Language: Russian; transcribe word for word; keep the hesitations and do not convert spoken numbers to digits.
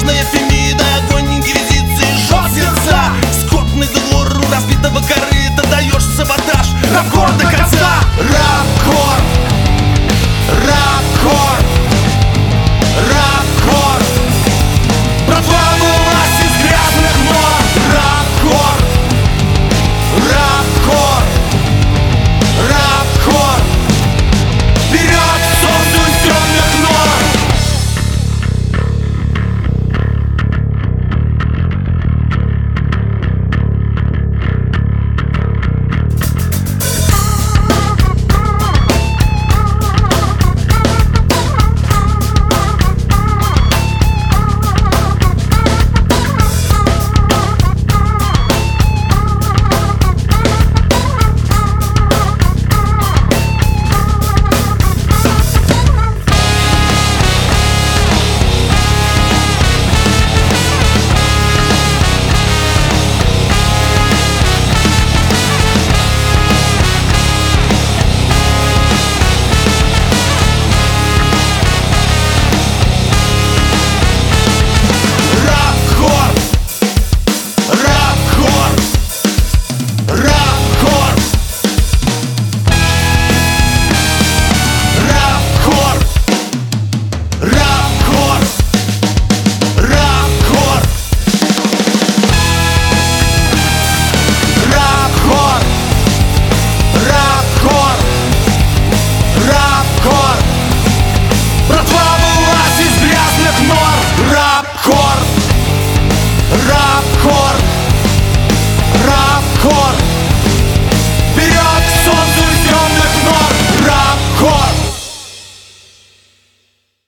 Ложная фемида, огонь инквизиции жжет сердца. Скотный двор у разбитого корыта, даешь саботаж, рабкор до конца. Рабкор, рабкор, рабкор. Братва вылазь из грязных нор. Рабкор, рабкор, рабкор. Вперед к солнцу из темных нор. Братва вылазь из грязных нор.